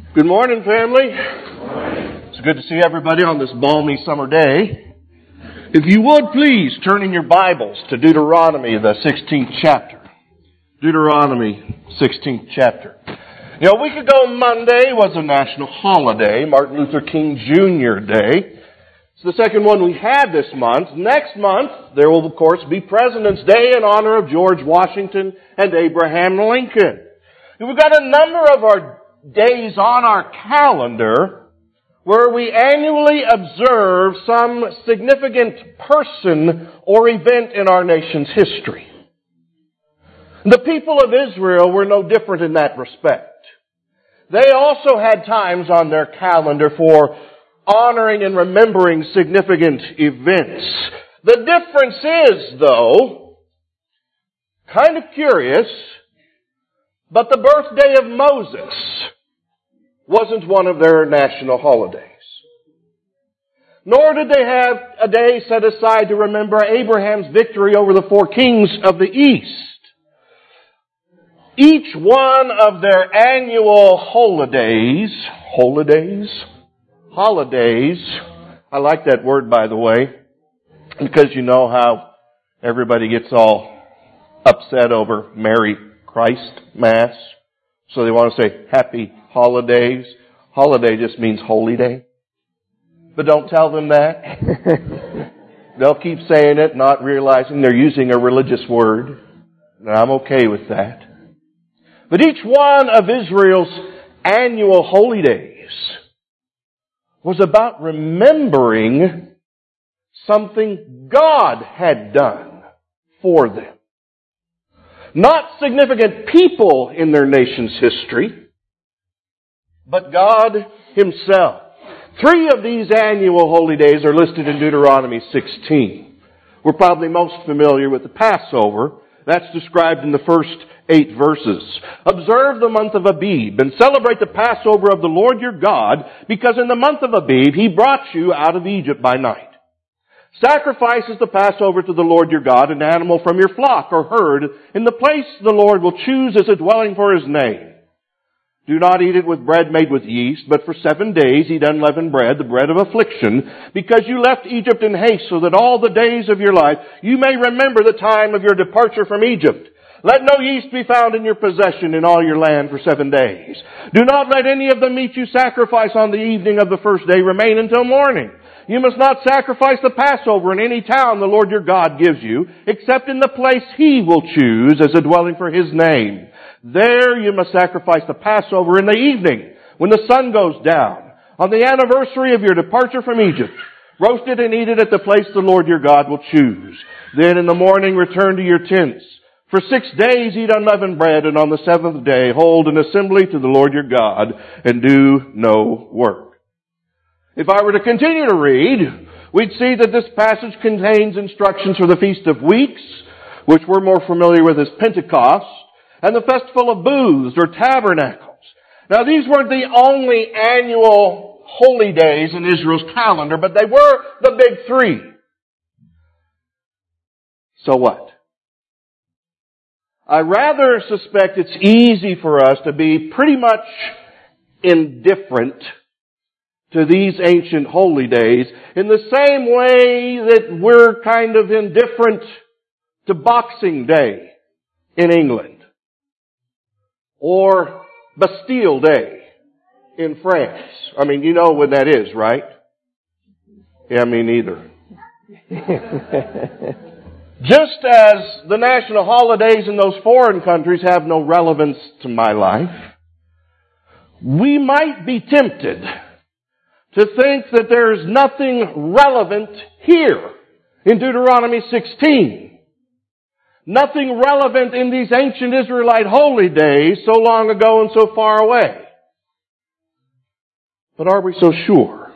Good morning, family. It's good to see everybody on this balmy summer day. If you would, please turn in your Bibles to Deuteronomy, the 16th chapter. Deuteronomy, 16th chapter. You know, a week ago, Monday was a national holiday, Martin Luther King Jr. Day. It's the second one we had this month. Next month, there will, of course, be President's Day in honor of George Washington and Abraham Lincoln. And we've got a number of our days on our calendar where we annually observe some significant person or event in our nation's history. The people of Israel were no different in that respect. They also had times on their calendar for honoring and remembering significant events. The difference is, though, kind of curious, but the birthday of Moses wasn't one of their national holidays. Nor did they have a day set aside to remember Abraham's victory over the four kings of the east. Each one of their annual holidays, I like that word, by the way, because you know how everybody gets all upset over Merry Christ Mass. So they want to say Happy Holidays. Holiday just means holy day. But don't tell them that. They'll keep saying it, not realizing they're using a religious word. And I'm okay with that. But each one of Israel's annual holy days was about remembering something God had done for them. Not significant people in their nation's history, but God Himself. 3 of these annual holy days are listed in Deuteronomy 16. We're probably most familiar with the Passover. That's described in the first 8 verses. Observe the month of Abib and celebrate the Passover of the Lord your God, because in the month of Abib He brought you out of Egypt by night. Sacrifice as the Passover to the Lord your God an animal from your flock or herd in the place the Lord will choose as a dwelling for His name. Do not eat it with bread made with yeast, but for 7 days eat unleavened bread, the bread of affliction, because you left Egypt in haste, so that all the days of your life you may remember the time of your departure from Egypt. Let no yeast be found in your possession in all your land for 7 days. Do not let any of the meat you sacrifice on the evening of the first day remain until morning. You must not sacrifice the Passover in any town the Lord your God gives you, except in the place He will choose as a dwelling for His name. There you must sacrifice the Passover in the evening, when the sun goes down, on the anniversary of your departure from Egypt. Roast it and eat it at the place the Lord your God will choose. Then in the morning return to your tents. For 6 days eat unleavened bread, and on the 7th day hold an assembly to the Lord your God, and do no work. If I were to continue to read, we'd see that this passage contains instructions for the Feast of Weeks, which we're more familiar with as Pentecost, and the Festival of Booths or Tabernacles. Now, these weren't the only annual holy days in Israel's calendar, but they were the big 3. So what? I rather suspect it's easy for us to be pretty much indifferent to these ancient holy days in the same way that we're kind of indifferent to Boxing Day in England or Bastille Day in France. I mean, you know when that is, right? Yeah, me neither. Just as the national holidays in those foreign countries have no relevance to my life, we might be tempted to think that there's nothing relevant here in Deuteronomy 16. Nothing relevant in these ancient Israelite holy days so long ago and so far away. But are we so sure?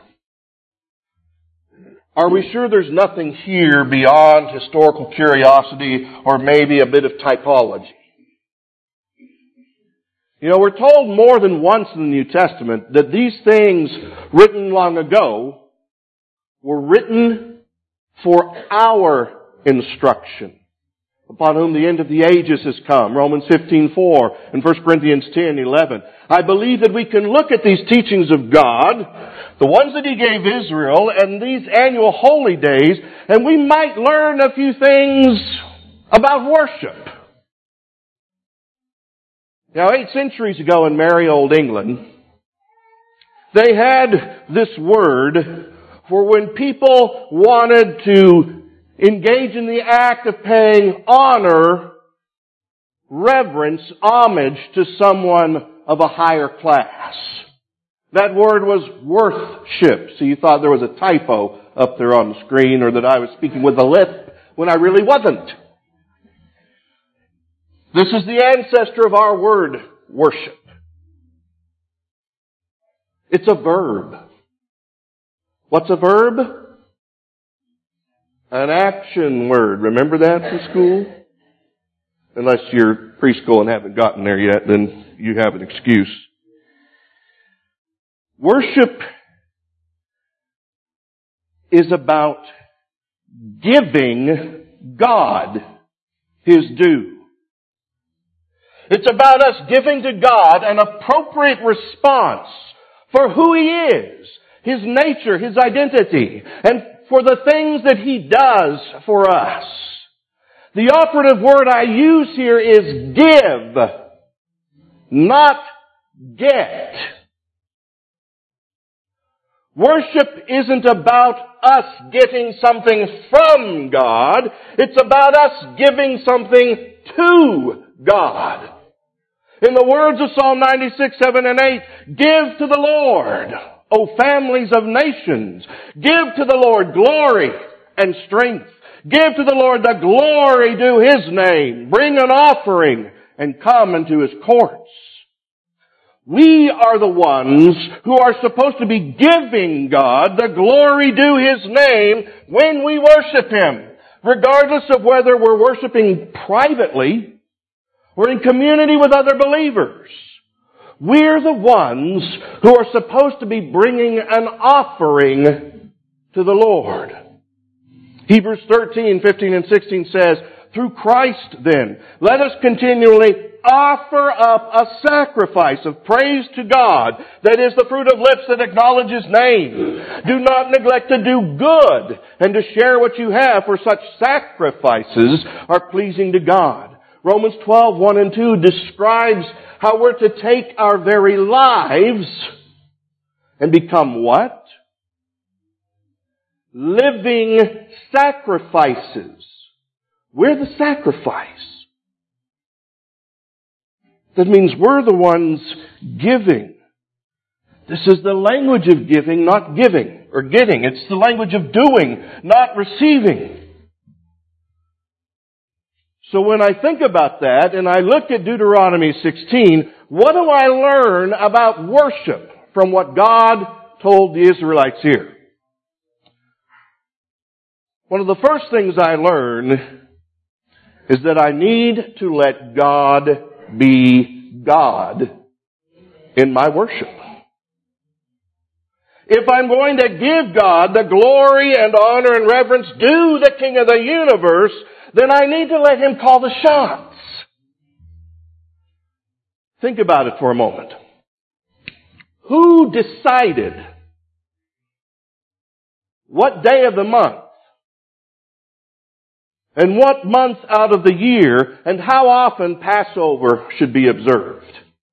Are we sure there's nothing here beyond historical curiosity or maybe a bit of typology? You know, we're told more than once in the New Testament that these things written long ago were written for our instruction upon whom the end of the ages has come. Romans 15:4 and 1 Corinthians 10:11. I believe that we can look at these teachings of God, the ones that He gave Israel, and these annual holy days, and we might learn a few things about worship. Now, 8 centuries ago in merry old England, they had this word for when people wanted to engage in the act of paying honor, reverence, homage to someone of a higher class. That word was worthship. So you thought there was a typo up there on the screen, or that I was speaking with a lisp when I really wasn't. This is the ancestor of our word, worship. It's a verb. What's a verb? An action word. Remember that from school? Unless you're preschool and haven't gotten there yet, then you have an excuse. Worship is about giving God His due. It's about us giving to God an appropriate response for who He is, His nature, His identity, and for the things that He does for us. The operative word I use here is give, not get. Worship isn't about us getting something from God. It's about us giving something to God. In the words of Psalm 96, 7 and 8, give to the Lord, O families of nations. Give to the Lord glory and strength. Give to the Lord the glory due His name. Bring an offering and come into His courts. We are the ones who are supposed to be giving God the glory due His name when we worship Him, regardless of whether we're worshiping privately or in community with other believers. We're the ones who are supposed to be bringing an offering to the Lord. Hebrews 13, 15 and 16 says, through Christ then, let us continually offer up a sacrifice of praise to God, that is the fruit of lips that acknowledge His name. Do not neglect to do good and to share what you have, for such sacrifices are pleasing to God. Romans 12, 1 and 2 describes how we're to take our very lives and become what? Living sacrifices. We're the sacrifice. That means we're the ones giving. This is the language of giving, not giving or getting. It's the language of doing, not receiving. So when I think about that and I look at Deuteronomy 16, what do I learn about worship from what God told the Israelites here? One of the first things I learn is that I need to let God be God in my worship. If I'm going to give God the glory and honor and reverence due the King of the universe, then I need to let Him call the shots. Think about it for a moment. Who decided what day of the month and what month out of the year and how often Passover should be observed?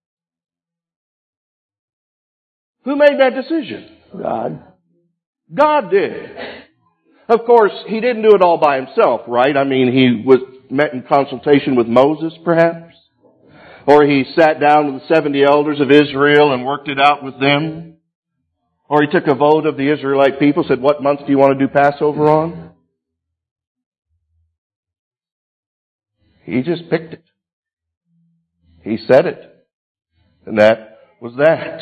Who made that decision? God. God did. Of course, He didn't do it all by Himself, right? I mean, He met in consultation with Moses, perhaps. Or He sat down with the 70 elders of Israel and worked it out with them. Or He took a vote of the Israelite people, said, what month do you want to do Passover on? He just picked it. He said it. And that was that.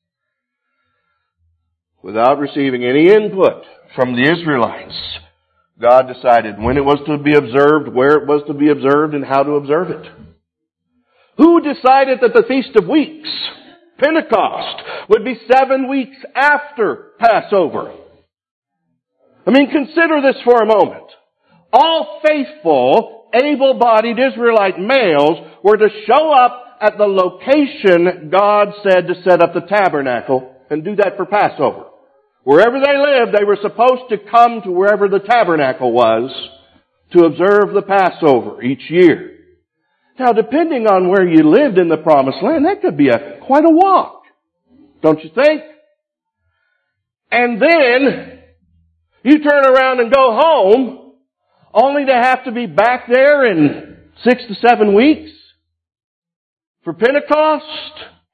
Without receiving any input from the Israelites, God decided when it was to be observed, where it was to be observed, and how to observe it. Who decided that the Feast of Weeks, Pentecost, would be 7 weeks after Passover? I mean, consider this for a moment. all faithful, able-bodied Israelite males were to show up at the location God said to set up the tabernacle and do that for Passover. Wherever they lived, they were supposed to come to wherever the tabernacle was to observe the Passover each year. Now, depending on where you lived in the Promised Land, that could be quite a walk, don't you think? And then you turn around and go home only to have to be back there in 6 to 7 weeks for Pentecost.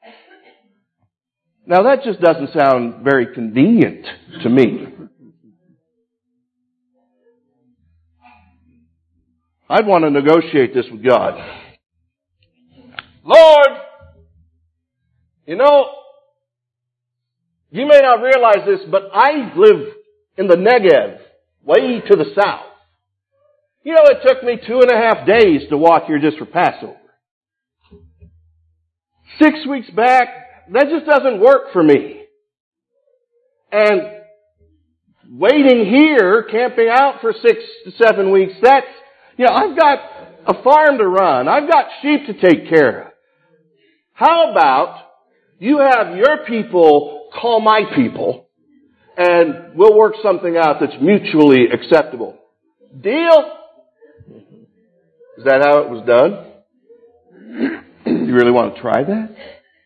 Now that just doesn't sound very convenient to me. I'd want to negotiate this with God. Lord, you know, you may not realize this, but I live in the Negev, way to the south. You know, it took me 2.5 days to walk here just for Passover. 6 weeks back, that just doesn't work for me. And waiting here, camping out for 6 to 7 weeks, that's, you know, I've got a farm to run. I've got sheep to take care of. How about you have your people call my people and we'll work something out that's mutually acceptable. Deal? Is that how it was done? You really want to try that?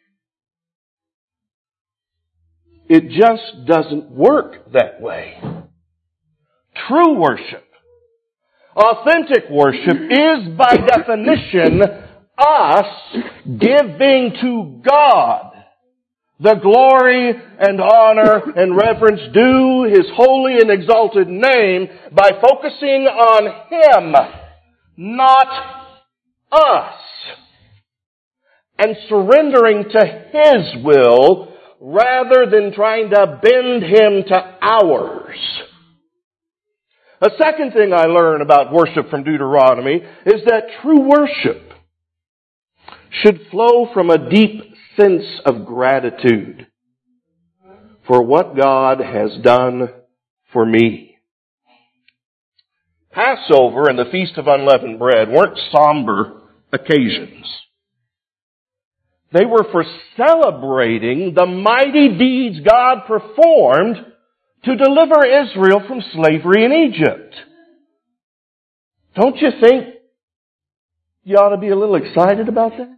It just doesn't work that way. True worship, authentic worship, is by definition us giving to God the glory and honor and reverence due His holy and exalted name by focusing on Him, not us, and surrendering to His will rather than trying to bend Him to ours. A second thing I learn about worship from Deuteronomy is that true worship should flow from a deep sense of gratitude for what God has done for me. Passover and the Feast of Unleavened Bread weren't somber occasions. They were for celebrating the mighty deeds God performed to deliver Israel from slavery in Egypt. Don't you think you ought to be a little excited about that?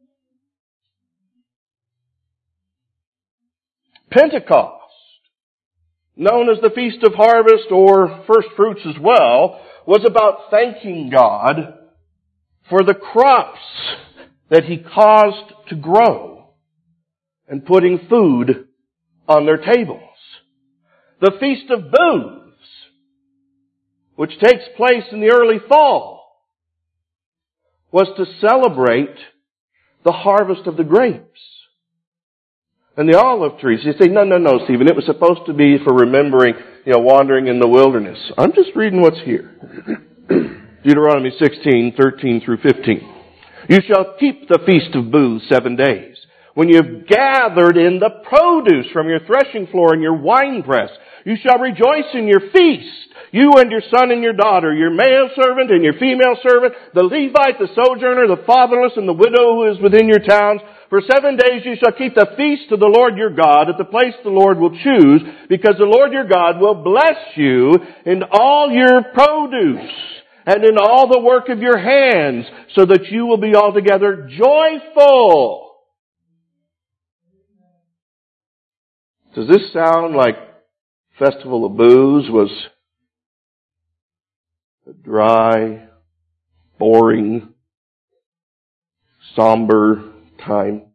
Pentecost, known as the Feast of Harvest or First Fruits as well, was about thanking God for the crops that He caused to grow and putting food on their tables. The Feast of Booths, which takes place in the early fall, was to celebrate the harvest of the grapes and the olive trees. You say, no, Stephen, it was supposed to be for remembering, wandering in the wilderness. I'm just reading what's here. Deuteronomy 16:13 through 15. You shall keep the Feast of Booths 7 days, when you have gathered in the produce from your threshing floor and your winepress. You shall rejoice in your feast, you and your son and your daughter, your male servant and your female servant, the Levite, the sojourner, the fatherless, and the widow who is within your towns. For 7 days you shall keep the feast to the Lord your God at the place the Lord will choose, because the Lord your God will bless you in all your produce and in all the work of your hands, so that you will be altogether joyful. Does this sound like Festival of Booths was a dry, boring, somber time?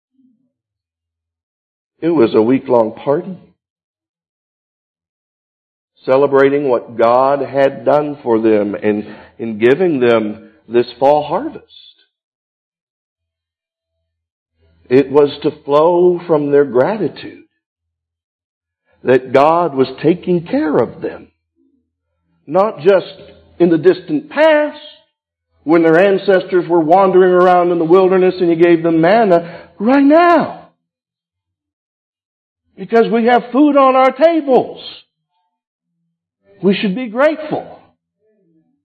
It was a week-long party, celebrating what God had done for them and in giving them this fall harvest. It was to flow from their gratitude that God was taking care of them. Not just in the distant past, when their ancestors were wandering around in the wilderness and He gave them manna, right now. Because we have food on our tables. We should be grateful.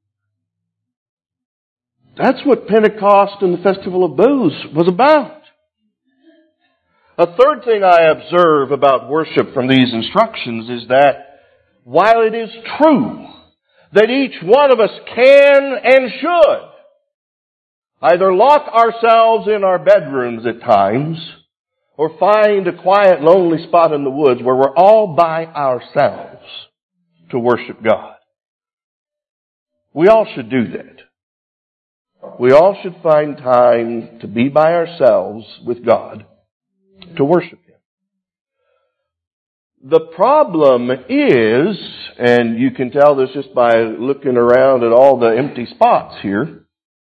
That's what Pentecost and the Festival of Booths was about. A third thing I observe about worship from these instructions is that while it is true that each one of us can and should either lock ourselves in our bedrooms at times or find a quiet, lonely spot in the woods where we're all by ourselves to worship God. We all should do that. We all should find time to be by ourselves with God to worship Him. The problem is, and you can tell this just by looking around at all the empty spots here,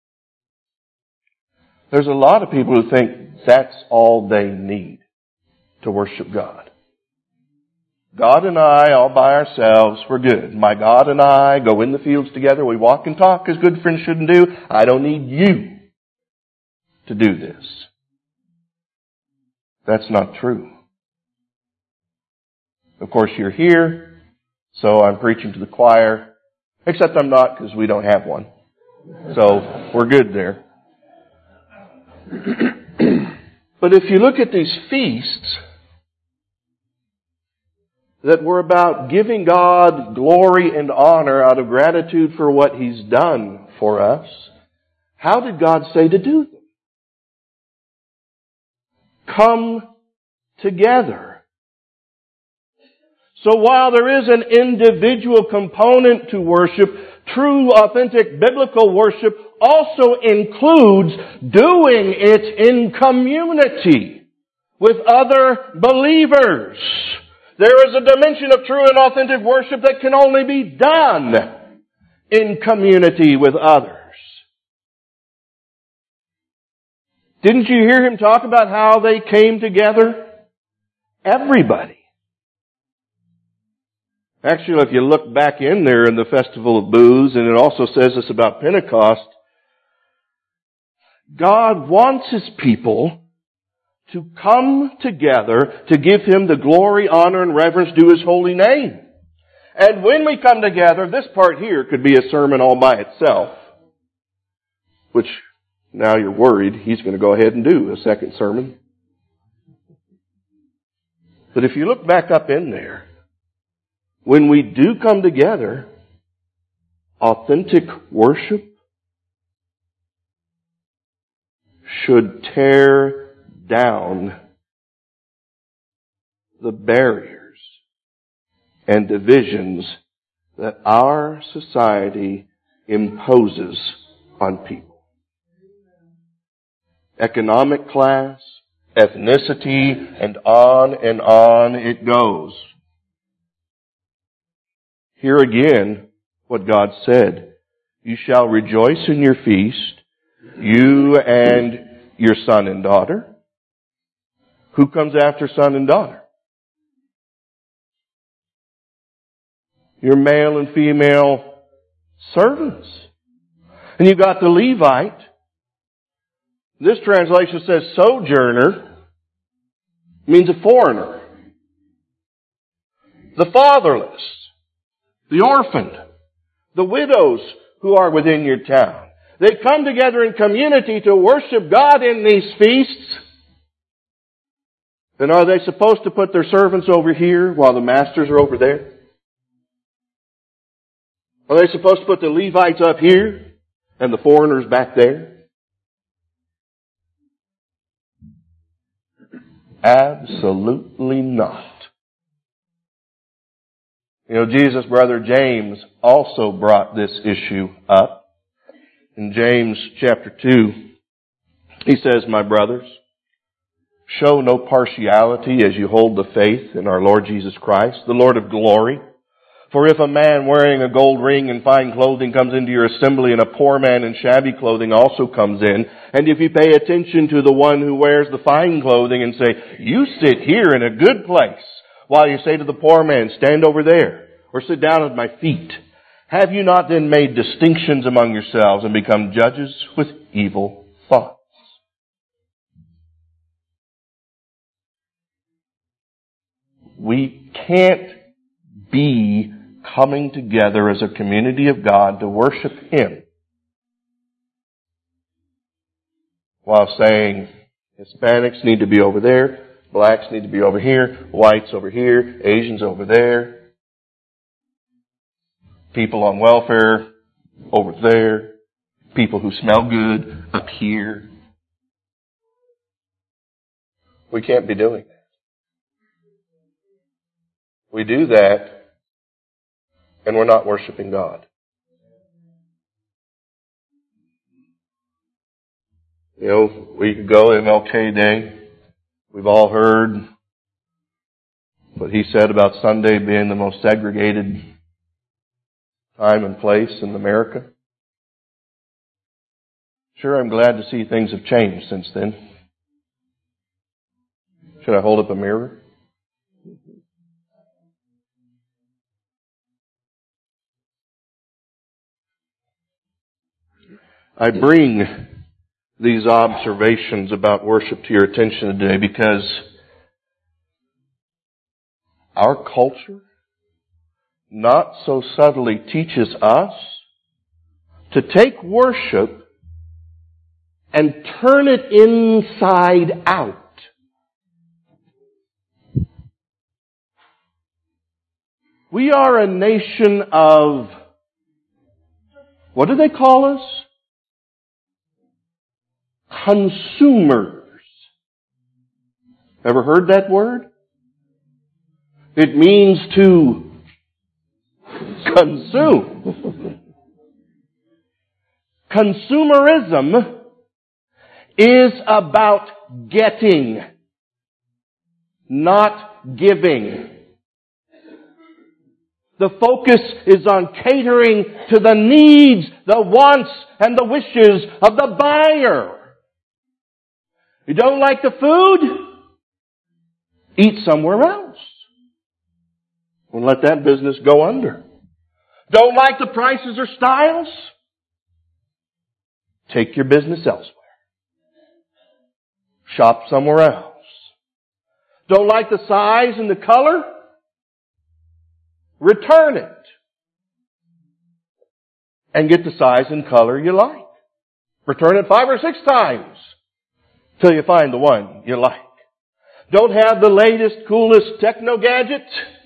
there's a lot of people who think that's all they need to worship God. God and I, all by ourselves, we're good. My God and I go in the fields together. We walk and talk as good friends should do. I don't need you to do this. That's not true. Of course, you're here, so I'm preaching to the choir, except I'm not because we don't have one. So we're good there. But if you look at these feasts that were about giving God glory and honor out of gratitude for what He's done for us, how did God say to do them? Come together. So while there is an individual component to worship, true, authentic, biblical worship also includes doing it in community with other believers. There is a dimension of true and authentic worship that can only be done in community with others. Didn't you hear Him talk about how they came together? Everybody. Actually, if you look back in there in the Festival of Booths, and it also says this about Pentecost, God wants His people to come together to give Him the glory, honor, and reverence due His holy name. And when we come together, this part here could be a sermon all by itself, which now you're worried He's going to go ahead and do a second sermon. But if you look back up in there, when we do come together, authentic worship should tear down the barriers and divisions that our society imposes on people. Economic class, ethnicity, and on it goes. Here again, what God said, you shall rejoice in your feast, you and your son and daughter. Who comes after son and daughter? Your male and female servants. And you got the Levite. This translation says sojourner, means a foreigner. The fatherless, the orphaned, the widows who are within your town. They come together in community to worship God in these feasts. Then are they supposed to put their servants over here while the masters are over there? Are they supposed to put the Levites up here and the foreigners back there? Absolutely not. You know, Jesus' brother James also brought this issue up. In James chapter 2, he says, my brothers, show no partiality as you hold the faith in our Lord Jesus Christ, the Lord of glory. For if a man wearing a gold ring and fine clothing comes into your assembly, and a poor man in shabby clothing also comes in, and if you pay attention to the one who wears the fine clothing and say, you sit here in a good place, while you say to the poor man, stand over there, or sit down at my feet, have you not then made distinctions among yourselves and become judges with evil thoughts? We can't be coming together as a community of God to worship Him while saying Hispanics need to be over there, blacks need to be over here, whites over here, Asians over there, people on welfare over there, people who smell good up here. We can't be doing that. We do that, and we're not worshiping God. You know, a week ago, MLK Day, we've all heard what he said about Sunday being the most segregated time and place in America. Sure, I'm glad to see things have changed since then. Should I hold up a mirror? I bring these observations about worship to your attention today because our culture not so subtly teaches us to take worship and turn it inside out. We are a nation of, what do they call us? Consumers. Ever heard that word? It means to consume. Consumerism is about getting, not giving. The focus is on catering to the needs, the wants, and the wishes of the buyer. You don't like the food? Eat somewhere else. Don't let that business go under. Don't like the prices or styles? Take your business elsewhere. Shop somewhere else. Don't like the size and the color? Return it. And get the size and color you like. Return it 5 or 6 times till you find the one you like. Don't have the latest, coolest techno gadget?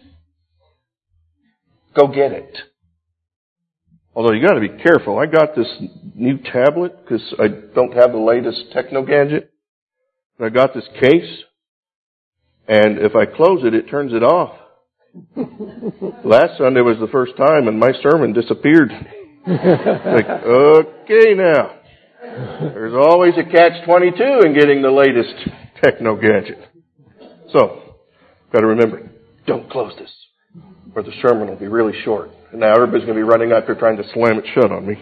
Go get it. Although you got to be careful. I got this new tablet because I don't have the latest techno gadget. I got this case, and if I close it, it turns it off. Last Sunday was the first time, and my sermon disappeared. Like, okay now. There's always a catch-22 in getting the latest techno gadget. So, got to remember, don't close this, or the sermon will be really short. And now everybody's going to be running out there trying to slam it shut on me.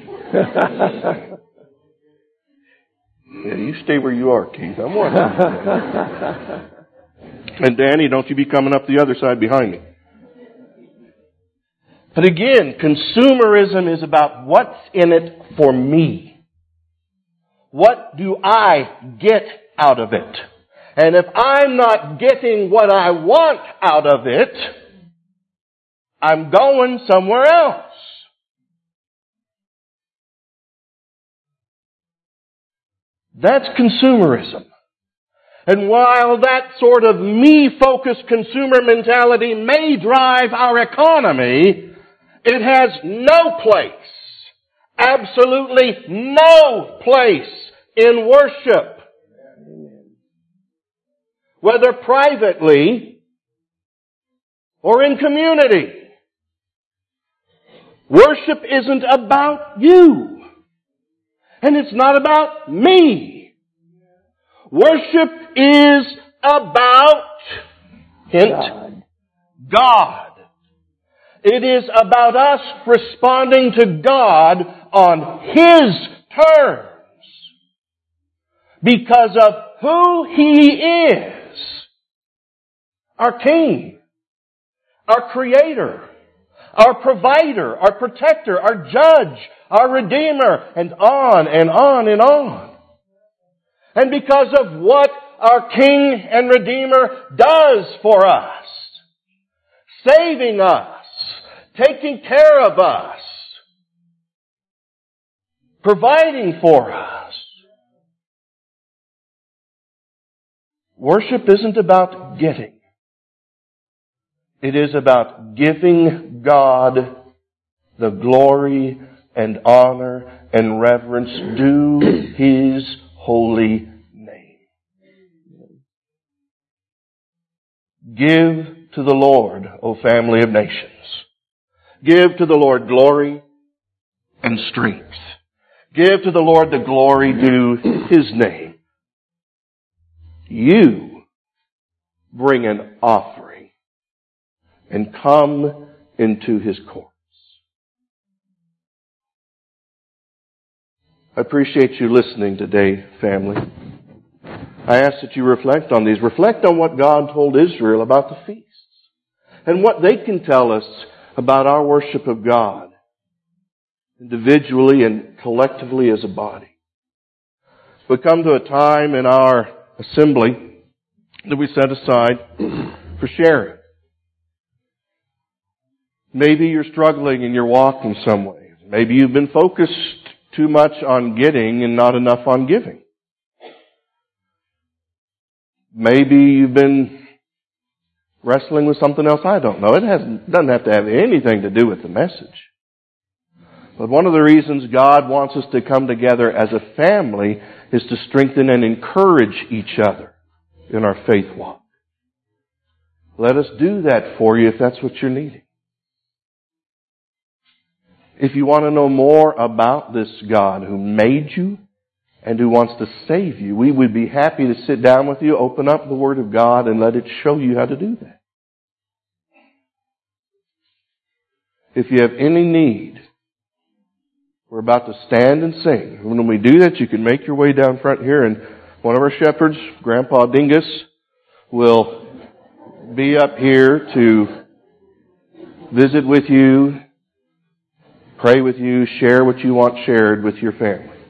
Yeah, you stay where you are, Keith. I'm watching. And Danny, don't you be coming up the other side behind me. But again, consumerism is about what's in it for me. What do I get out of it? And if I'm not getting what I want out of it, I'm going somewhere else. That's consumerism. And while that sort of me-focused consumer mentality may drive our economy, it has no place, absolutely no place in worship. Whether privately or in community. Worship isn't about you. And it's not about me. Worship is about, hint, God. It is about us responding to God on His terms. Because of who He is. Our King. Our Creator. Our Provider. Our Protector. Our Judge. Our Redeemer. And on and on and on. And because of what our King and Redeemer does for us. Saving us. Taking care of us. Providing for us. Worship isn't about getting. It is about giving God the glory and honor and reverence due His holy name. Give to the Lord, O family of nations. Give to the Lord glory and strength. Give to the Lord the glory due His name. You bring an offering and come into His courts. I appreciate you listening today, family. I ask that you reflect on these. Reflect on what God told Israel about the feasts and what they can tell us about our worship of God, individually and collectively as a body. We come to a time in our assembly that we set aside for sharing. Maybe you're struggling in your walk in some ways. Maybe you've been focused too much on getting and not enough on giving. Maybe you've been wrestling with something else. I don't know. It doesn't have to have anything to do with the message. But one of the reasons God wants us to come together as a family is to strengthen and encourage each other in our faith walk. Let us do that for you if that's what you're needing. If you want to know more about this God who made you and who wants to save you, we would be happy to sit down with you, open up the Word of God, and let it show you how to do that. If you have any need, we're about to stand and sing. When we do that, you can make your way down front here, and one of our shepherds, Grandpa Dingus, will be up here to visit with you, pray with you, share what you want shared with your family.